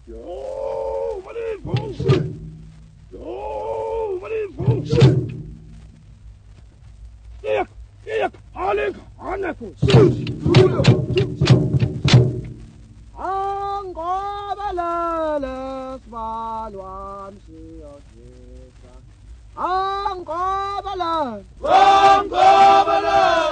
Yo, Malin Yo, Malin Yak, Alec, Anaku, Angobala, Svalwan, Angobala, Angobala.